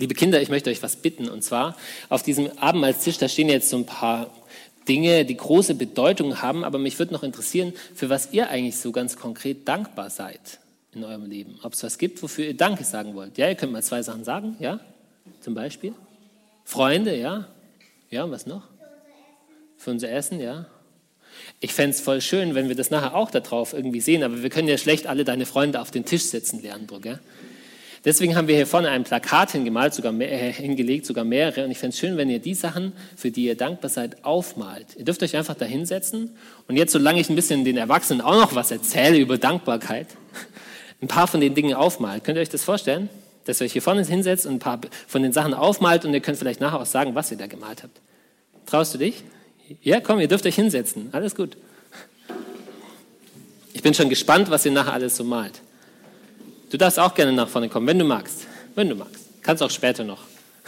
Liebe Kinder, ich möchte euch was bitten. Und zwar auf diesem Abendmahlstisch, da stehen jetzt so ein paar Dinge, die große Bedeutung haben. Aber mich würde noch interessieren, für was ihr eigentlich so ganz konkret dankbar seid in eurem Leben. Ob es was gibt, wofür ihr Danke sagen wollt. Ja, ihr könnt mal 2 Sachen sagen. Ja, zum Beispiel. Freunde, ja. Ja, und was noch? Für unser Essen, ja. Ich fände es voll schön, wenn wir das nachher auch da drauf irgendwie sehen. Aber wir können ja schlecht alle deine Freunde auf den Tisch setzen, Leandro, gell? Deswegen haben wir hier vorne ein Plakat hingelegt, sogar mehrere. Und ich fände es schön, wenn ihr die Sachen, für die ihr dankbar seid, aufmalt. Ihr dürft euch einfach da hinsetzen. Und jetzt, solange ich ein bisschen den Erwachsenen auch noch was erzähle über Dankbarkeit, ein paar von den Dingen aufmalt. Könnt ihr euch das vorstellen? Dass ihr euch hier vorne hinsetzt und ein paar von den Sachen aufmalt und ihr könnt vielleicht nachher auch sagen, was ihr da gemalt habt. Traust du dich? Ja, komm, ihr dürft euch hinsetzen. Alles gut. Ich bin schon gespannt, was ihr nachher alles so malt. Du darfst auch gerne nach vorne kommen, wenn du magst. Wenn du magst. Kannst auch später noch.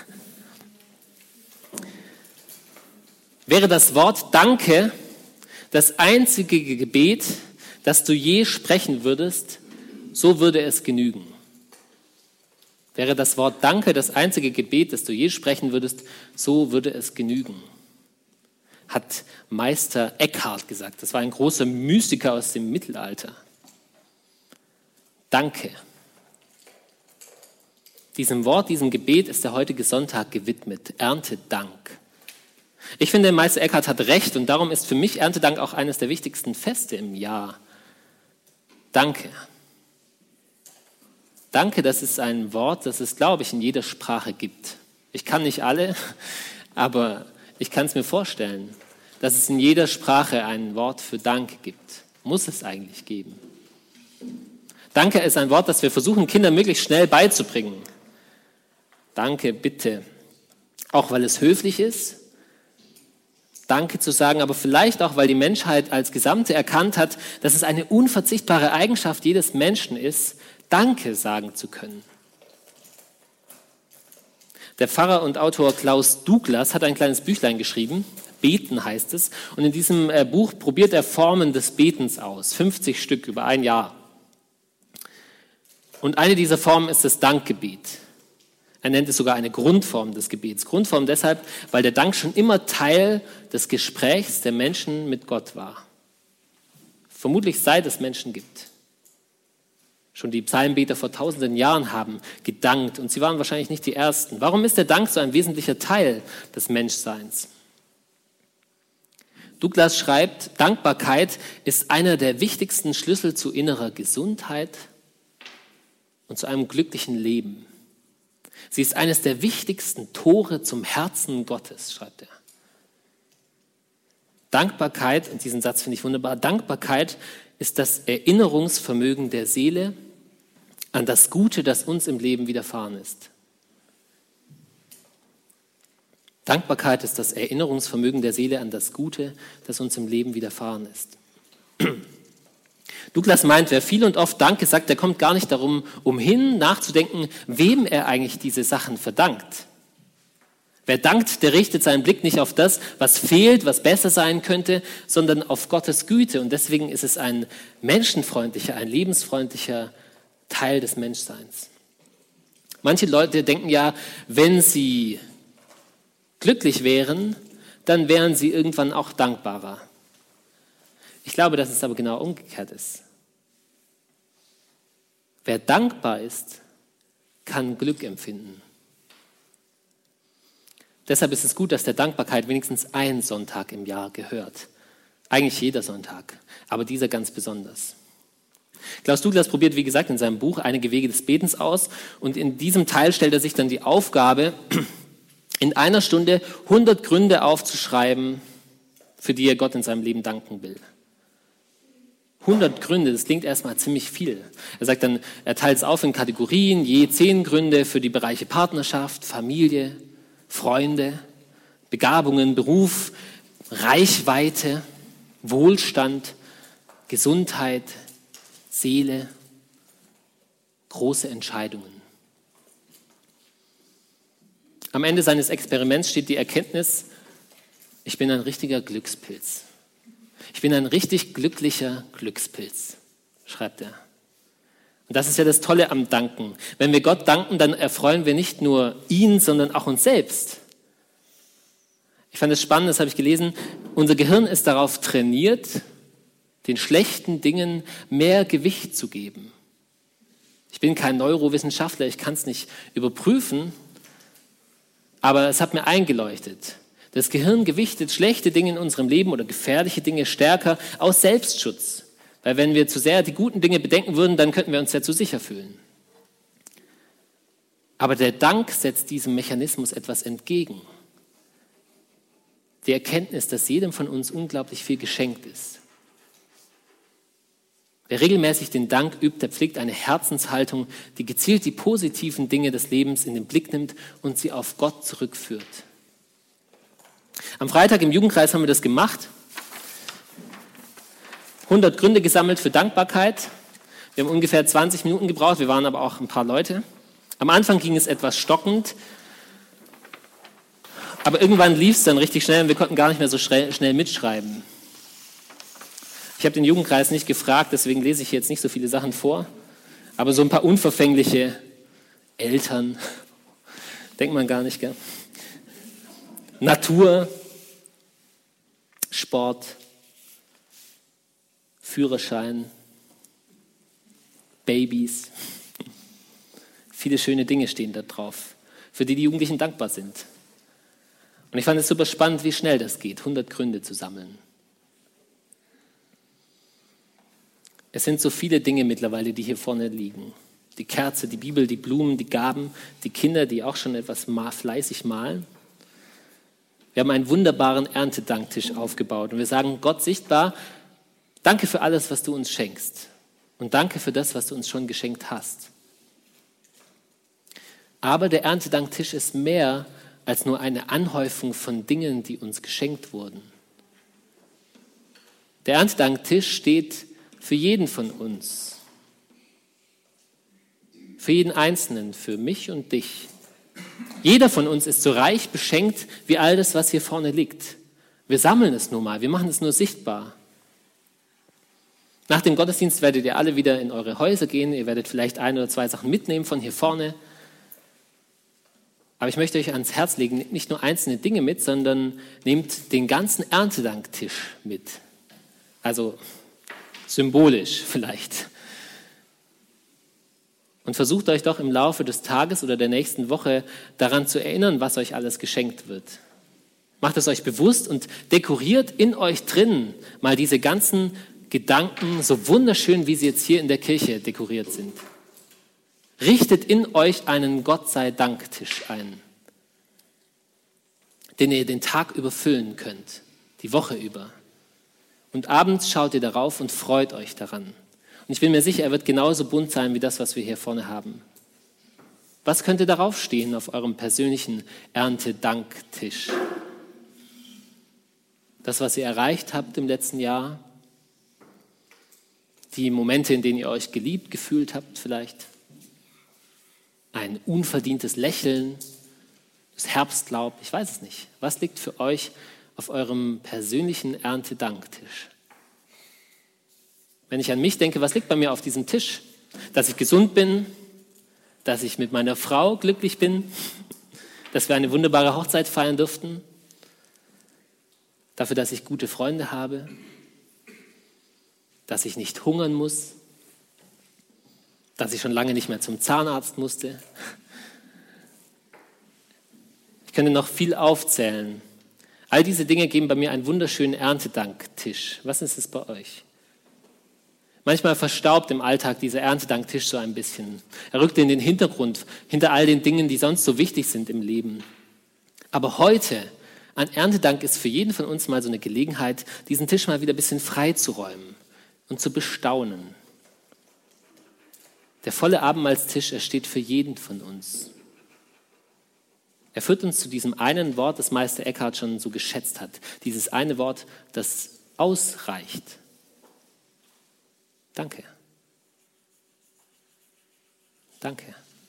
Wäre das Wort Danke das einzige Gebet, das du je sprechen würdest, so würde es genügen. Wäre das Wort Danke das einzige Gebet, das du je sprechen würdest, so würde es genügen. Hat Meister Eckhart gesagt. Das war ein großer Mystiker aus dem Mittelalter. Danke. Diesem Wort, diesem Gebet ist der heutige Sonntag gewidmet. Erntedank. Ich finde, Meister Eckhart hat recht und darum ist für mich Erntedank auch eines der wichtigsten Feste im Jahr. Danke. Danke, das ist ein Wort, das es, glaube ich, in jeder Sprache gibt. Ich kann nicht alle, aber ich kann es mir vorstellen, dass es in jeder Sprache ein Wort für Dank gibt. Muss es eigentlich geben. Danke ist ein Wort, das wir versuchen, Kindern möglichst schnell beizubringen. Danke, bitte. Auch weil es höflich ist, Danke zu sagen, aber vielleicht auch, weil die Menschheit als Gesamte erkannt hat, dass es eine unverzichtbare Eigenschaft jedes Menschen ist, Danke sagen zu können. Der Pfarrer und Autor Klaus Douglas hat ein kleines Büchlein geschrieben, Beten heißt es, und in diesem Buch probiert er Formen des Betens aus, 50 Stück über ein Jahr. Und eine dieser Formen ist das Dankgebet. Er nennt es sogar eine Grundform des Gebets. Grundform deshalb, weil der Dank schon immer Teil des Gesprächs der Menschen mit Gott war. Vermutlich seit es Menschen gibt. Schon die Psalmbeter vor tausenden Jahren haben gedankt und sie waren wahrscheinlich nicht die Ersten. Warum ist der Dank so ein wesentlicher Teil des Menschseins? Douglas schreibt, Dankbarkeit ist einer der wichtigsten Schlüssel zu innerer Gesundheit und zu einem glücklichen Leben. Sie ist eines der wichtigsten Tore zum Herzen Gottes, schreibt er. Dankbarkeit, und diesen Satz finde ich wunderbar, Dankbarkeit ist das Erinnerungsvermögen der Seele an das Gute, das uns im Leben widerfahren ist. Dankbarkeit ist das Erinnerungsvermögen der Seele an das Gute, das uns im Leben widerfahren ist. Douglas meint, wer viel und oft Danke sagt, der kommt gar nicht darum umhin, nachzudenken, wem er eigentlich diese Sachen verdankt. Wer dankt, der richtet seinen Blick nicht auf das, was fehlt, was besser sein könnte, sondern auf Gottes Güte. Und deswegen ist es ein menschenfreundlicher, ein lebensfreundlicher Teil des Menschseins. Manche Leute denken ja, wenn sie glücklich wären, dann wären sie irgendwann auch dankbarer. Ich glaube, dass es aber genau umgekehrt ist. Wer dankbar ist, kann Glück empfinden. Deshalb ist es gut, dass der Dankbarkeit wenigstens ein Sonntag im Jahr gehört. Eigentlich jeder Sonntag, aber dieser ganz besonders. Klaus Douglas probiert, wie gesagt, in seinem Buch einige Wege des Betens aus und in diesem Teil stellt er sich dann die Aufgabe, in einer Stunde 100 Gründe aufzuschreiben, für die er Gott in seinem Leben danken will. 100 Gründe, das klingt erstmal ziemlich viel. Er sagt dann, er teilt es auf in Kategorien, je 10 Gründe für die Bereiche Partnerschaft, Familie, Freunde, Begabungen, Beruf, Reichweite, Wohlstand, Gesundheit, Seele, große Entscheidungen. Am Ende seines Experiments steht die Erkenntnis, ich bin ein richtiger Glückspilz. Ich bin ein richtig glücklicher Glückspilz, schreibt er. Und das ist ja das Tolle am Danken. Wenn wir Gott danken, dann erfreuen wir nicht nur ihn, sondern auch uns selbst. Ich fand es spannend, das habe ich gelesen. Unser Gehirn ist darauf trainiert, den schlechten Dingen mehr Gewicht zu geben. Ich bin kein Neurowissenschaftler, ich kann es nicht überprüfen, aber es hat mir eingeleuchtet. Das Gehirn gewichtet schlechte Dinge in unserem Leben oder gefährliche Dinge stärker aus Selbstschutz. Weil wenn wir zu sehr die guten Dinge bedenken würden, dann könnten wir uns ja zu sicher fühlen. Aber der Dank setzt diesem Mechanismus etwas entgegen. Die Erkenntnis, dass jedem von uns unglaublich viel geschenkt ist. Wer regelmäßig den Dank übt, der pflegt eine Herzenshaltung, die gezielt die positiven Dinge des Lebens in den Blick nimmt und sie auf Gott zurückführt. Am Freitag im Jugendkreis haben wir das gemacht. 100 Gründe gesammelt für Dankbarkeit. Wir haben ungefähr 20 Minuten gebraucht, wir waren aber auch ein paar Leute. Am Anfang ging es etwas stockend, aber irgendwann lief es dann richtig schnell und wir konnten gar nicht mehr so schnell mitschreiben. Ich habe den Jugendkreis nicht gefragt, deswegen lese ich jetzt nicht so viele Sachen vor, aber so ein paar unverfängliche Eltern, denkt man gar nicht, gell? Natur, Sport, Führerschein, Babys. Viele schöne Dinge stehen da drauf, für die die Jugendlichen dankbar sind. Und ich fand es super spannend, wie schnell das geht, 100 Gründe zu sammeln. Es sind so viele Dinge mittlerweile, die hier vorne liegen. Die Kerze, die Bibel, die Blumen, die Gaben, die Kinder, die auch schon etwas fleißig malen. Wir haben einen wunderbaren Erntedanktisch aufgebaut und wir sagen Gott sichtbar, danke für alles, was du uns schenkst und danke für das, was du uns schon geschenkt hast. Aber der Erntedanktisch ist mehr als nur eine Anhäufung von Dingen, die uns geschenkt wurden. Der Erntedanktisch steht für jeden von uns, für jeden Einzelnen, für mich und dich. Jeder von uns ist so reich beschenkt wie all das, was hier vorne liegt. Wir sammeln es nur mal, wir machen es nur sichtbar. Nach dem Gottesdienst werdet ihr alle wieder in eure Häuser gehen, ihr werdet vielleicht 1 oder 2 Sachen mitnehmen von hier vorne. Aber ich möchte euch ans Herz legen, nehmt nicht nur einzelne Dinge mit, sondern nehmt den ganzen Erntedanktisch mit. Also symbolisch vielleicht. Und versucht euch doch im Laufe des Tages oder der nächsten Woche daran zu erinnern, was euch alles geschenkt wird. Macht es euch bewusst und dekoriert in euch drin mal diese ganzen Gedanken, so wunderschön, wie sie jetzt hier in der Kirche dekoriert sind. Richtet in euch einen Gott-sei-Dank-Tisch ein, den ihr den Tag über füllen könnt, die Woche über. Und abends schaut ihr darauf und freut euch daran. Und ich bin mir sicher, er wird genauso bunt sein wie das, was wir hier vorne haben. Was könnte darauf stehen auf eurem persönlichen Erntedanktisch? Das, was ihr erreicht habt im letzten Jahr? Die Momente, in denen ihr euch geliebt gefühlt habt vielleicht? Ein unverdientes Lächeln? Das Herbstlaub? Ich weiß es nicht. Was liegt für euch auf eurem persönlichen Erntedanktisch? Wenn ich an mich denke, was liegt bei mir auf diesem Tisch? Dass ich gesund bin, dass ich mit meiner Frau glücklich bin, dass wir eine wunderbare Hochzeit feiern durften, dafür, dass ich gute Freunde habe, dass ich nicht hungern muss, dass ich schon lange nicht mehr zum Zahnarzt musste. Ich könnte noch viel aufzählen. All diese Dinge geben bei mir einen wunderschönen Erntedanktisch. Was ist es bei euch? Manchmal verstaubt im Alltag dieser Erntedanktisch so ein bisschen. Er rückt in den Hintergrund, hinter all den Dingen, die sonst so wichtig sind im Leben. Aber heute, an Erntedank ist für jeden von uns mal so eine Gelegenheit, diesen Tisch mal wieder ein bisschen freizuräumen und zu bestaunen. Der volle Abendmahlstisch, er steht für jeden von uns. Er führt uns zu diesem einen Wort, das Meister Eckhart schon so geschätzt hat. Dieses eine Wort, das ausreicht. Danke. Danke.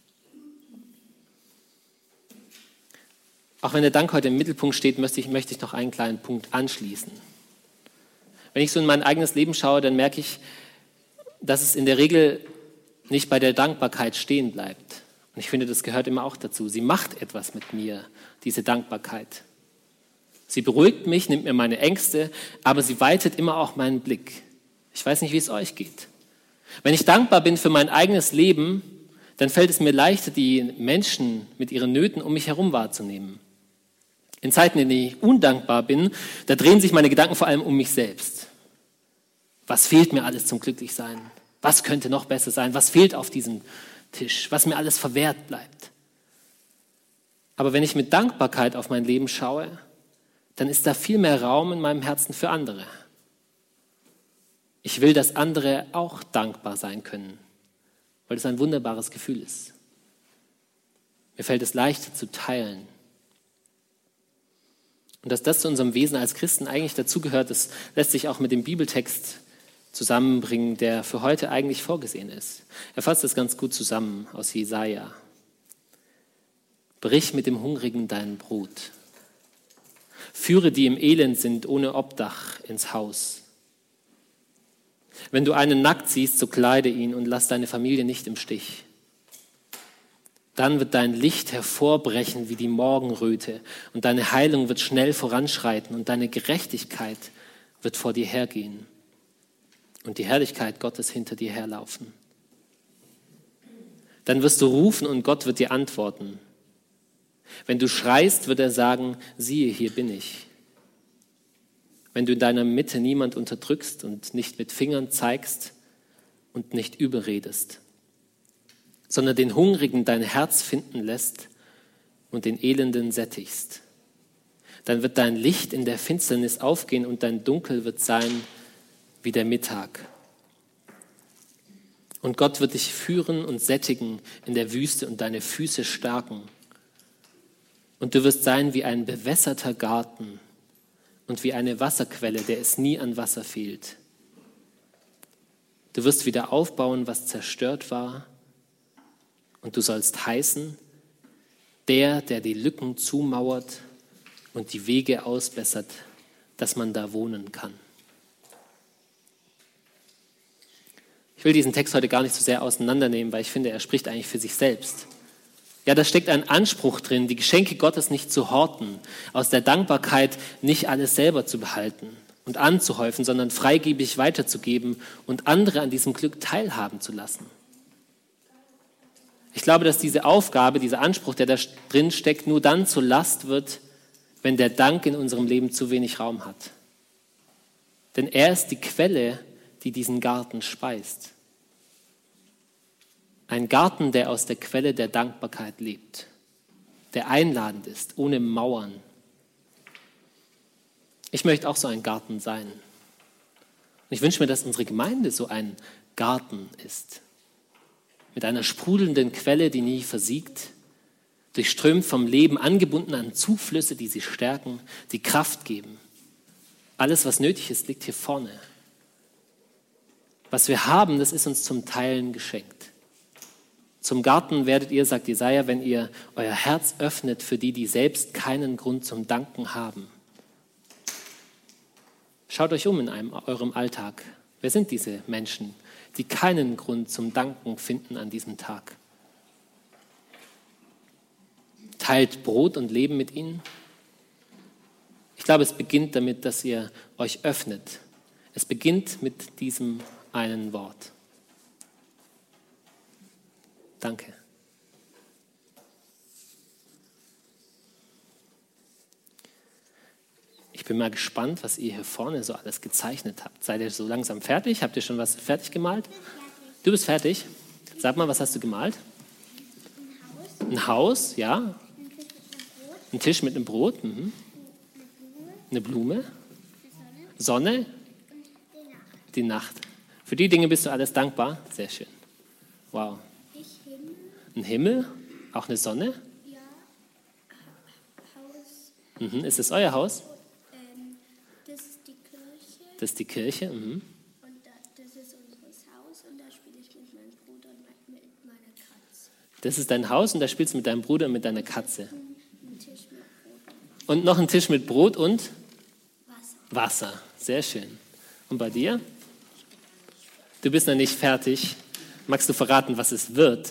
Auch wenn der Dank heute im Mittelpunkt steht, möchte ich noch einen kleinen Punkt anschließen. Wenn ich so in mein eigenes Leben schaue, dann merke ich, dass es in der Regel nicht bei der Dankbarkeit stehen bleibt. Und ich finde, das gehört immer auch dazu. Sie macht etwas mit mir, diese Dankbarkeit. Sie beruhigt mich, nimmt mir meine Ängste, aber sie weitet immer auch meinen Blick. Ich weiß nicht, wie es euch geht. Wenn ich dankbar bin für mein eigenes Leben, dann fällt es mir leichter, die Menschen mit ihren Nöten um mich herum wahrzunehmen. In Zeiten, in denen ich undankbar bin, da drehen sich meine Gedanken vor allem um mich selbst. Was fehlt mir alles zum Glücklichsein? Was könnte noch besser sein? Was fehlt auf diesem Tisch? Was mir alles verwehrt bleibt? Aber wenn ich mit Dankbarkeit auf mein Leben schaue, dann ist da viel mehr Raum in meinem Herzen für andere. Ich will, dass andere auch dankbar sein können, weil es ein wunderbares Gefühl ist. Mir fällt es leichter zu teilen. Und dass das zu unserem Wesen als Christen eigentlich dazugehört, das lässt sich auch mit dem Bibeltext zusammenbringen, der für heute eigentlich vorgesehen ist. Er fasst das ganz gut zusammen aus Jesaja. Brich mit dem Hungrigen dein Brot. Führe die im Elend sind ohne Obdach ins Haus. Wenn du einen nackt siehst, so kleide ihn und lass deine Familie nicht im Stich. Dann wird dein Licht hervorbrechen wie die Morgenröte und deine Heilung wird schnell voranschreiten und deine Gerechtigkeit wird vor dir hergehen und die Herrlichkeit Gottes hinter dir herlaufen. Dann wirst du rufen und Gott wird dir antworten. Wenn du schreist, wird er sagen, siehe, hier bin ich. Wenn du in deiner Mitte niemand unterdrückst und nicht mit Fingern zeigst und nicht überredest, sondern den Hungrigen dein Herz finden lässt und den Elenden sättigst, dann wird dein Licht in der Finsternis aufgehen und dein Dunkel wird sein wie der Mittag. Und Gott wird dich führen und sättigen in der Wüste und deine Füße stärken. Und du wirst sein wie ein bewässerter Garten und wie eine Wasserquelle, der es nie an Wasser fehlt. Du wirst wieder aufbauen, was zerstört war, und du sollst heißen, der die Lücken zumauert und die Wege ausbessert, dass man da wohnen kann. Ich will diesen Text heute gar nicht so sehr auseinandernehmen, weil ich finde, er spricht eigentlich für sich selbst. Ja, da steckt ein Anspruch drin, die Geschenke Gottes nicht zu horten, aus der Dankbarkeit nicht alles selber zu behalten und anzuhäufen, sondern freigebig weiterzugeben und andere an diesem Glück teilhaben zu lassen. Ich glaube, dass diese Aufgabe, dieser Anspruch, der da drin steckt, nur dann zur Last wird, wenn der Dank in unserem Leben zu wenig Raum hat. Denn er ist die Quelle, die diesen Garten speist. Ein Garten, der aus der Quelle der Dankbarkeit lebt, der einladend ist, ohne Mauern. Ich möchte auch so ein Garten sein. Und ich wünsche mir, dass unsere Gemeinde so ein Garten ist. Mit einer sprudelnden Quelle, die nie versiegt, durchströmt vom Leben, angebunden an Zuflüsse, die sie stärken, die Kraft geben. Alles, was nötig ist, liegt hier vorne. Was wir haben, das ist uns zum Teilen geschenkt. Zum Garten werdet ihr, sagt Jesaja, wenn ihr euer Herz öffnet für die, die selbst keinen Grund zum Danken haben. Schaut euch um in eurem Alltag. Wer sind diese Menschen, die keinen Grund zum Danken finden an diesem Tag? Teilt Brot und Leben mit ihnen. Ich glaube, es beginnt damit, dass ihr euch öffnet. Es beginnt mit diesem einen Wort. Danke. Ich bin mal gespannt, was ihr hier vorne so alles gezeichnet habt. Seid ihr so langsam fertig? Habt ihr schon was fertig gemalt? Du bist fertig. Sag mal, was hast du gemalt? Ein Haus, ja. Ein Tisch mit einem Brot. Mhm. Eine Blume. Sonne. Die Nacht. Für die Dinge bist du alles dankbar. Sehr schön. Wow. Ein Himmel, auch eine Sonne? Ja, Haus. Mhm. Ist es euer Haus? Das ist die Kirche. Das ist die Kirche. Mhm. Und das ist unser Haus und da spiele ich mit meinem Bruder und mit meiner Katze. Das ist dein Haus und da spielst du mit deinem Bruder und mit deiner Katze. Ein Tisch mit Brot. Und noch ein Tisch mit Brot und Wasser. Wasser. Sehr schön. Und bei dir? Du bist noch nicht fertig. Magst du verraten, was es wird?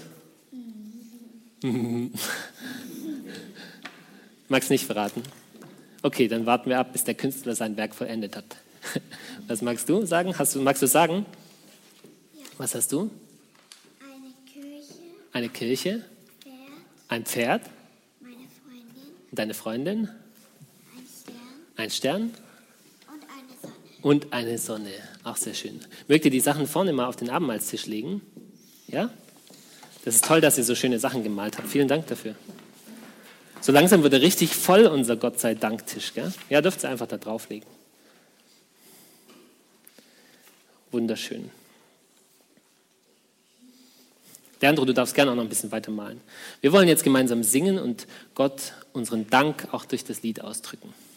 Magst du nicht verraten? Okay, dann warten wir ab, bis der Künstler sein Werk vollendet hat. Was magst du sagen? Magst du sagen? Ja. Was hast du? Eine Kirche, Eine Kirche, Pferd, ein Pferd, meine Freundin, deine Freundin, ein Stern ein Stern und eine Sonne. und eine Sonne. Auch sehr schön. Mögt ihr die Sachen vorne mal auf den Abendmahlstisch legen? Ja? Das ist toll, dass ihr so schöne Sachen gemalt habt. Vielen Dank dafür. So langsam wird er richtig voll, unser Gott sei Dank-Tisch. Gell? Ja, dürft ihr einfach da drauflegen. Wunderschön. Leandro, du darfst gerne auch noch ein bisschen weitermalen. Wir wollen jetzt gemeinsam singen und Gott unseren Dank auch durch das Lied ausdrücken.